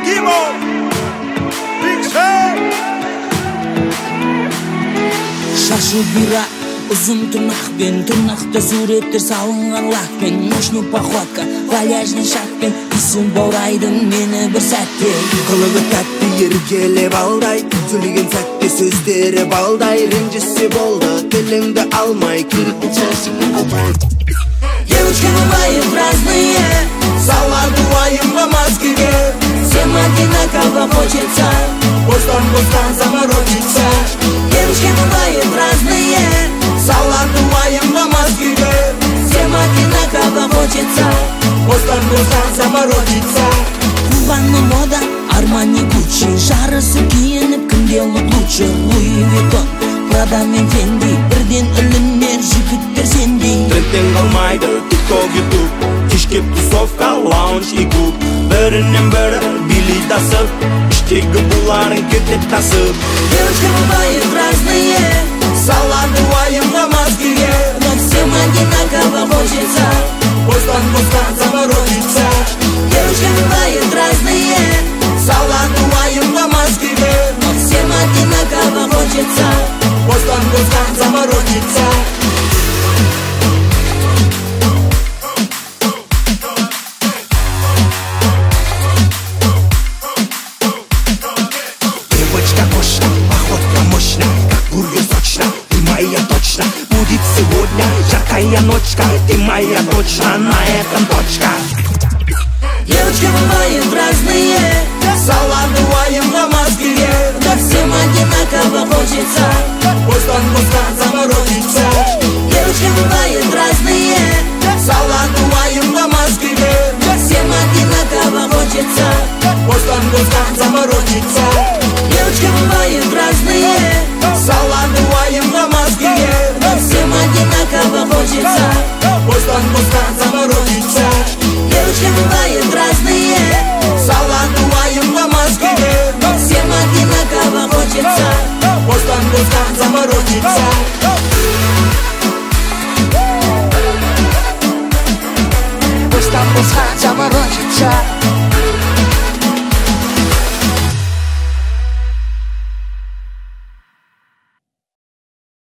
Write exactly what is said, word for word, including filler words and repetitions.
Ибрагимов, Big Sam. Шашы бұйра, ұзын тырнақпен, тырнақты суреттер салынған лақпен, мощный походка, валяжный шақпен, исім баурайдың мені бір сәтте. Қылығы тәтті еркелеп алдай, сөйлеген сәтте сөздері балдай, ренжісе болды, тіліңді алмай, кіріп шашыңның албай. Девочки бывают разные, Салаты ваем на Москве, всем одинаково хочется, бостан-бостан заморочиться. Девочки бывают разные, Салаты ваем на Москве, всем одинаково хочется, бостан-бостан заморочиться. Кубанный мода, Армани, Гуччи, жарысы киініп кімге лучше, Луи Виттон, Прада мен Фенди, бірден ілінер жігіттер сендей. Трендтен қалмайды, тик-ток, ютуб, кешке тусовка, лаунж и клуб, бірінен бірі билей тасып, іштегі бұларын кетеп тасып. Девочки бывают разные, Салаты ваем на Москве, но всем одинаково хочется, бостан-бостан заморочиться. девочки бывают разные, Салаты ваем на Москве, но всем одинаково хочется, бостан-бостан заморочиться. Девочка мощна, походка мощна, как бургер сочно, ты моя точно. Будет сегодня жаркая ночка, ты моя точно, на этом точка. девочки бывают разные, Салаты ваем на Москве, но всем одинаково хочется, бостан-бостан заморочиться. девочки бывают разные, Салаты ваем на Москве, но всем одинаково хочется, бостан-бостан заморочиться. девочки бывают разные, Салаты ваем на Москве, но всем одинаково хочется, бостан-бостан заморочиться. девочки бывают разные, Салаты ваем на Москве, но всем одинаково хочется, бостан-бостан заморочиться. бостан-бостан заморочиться.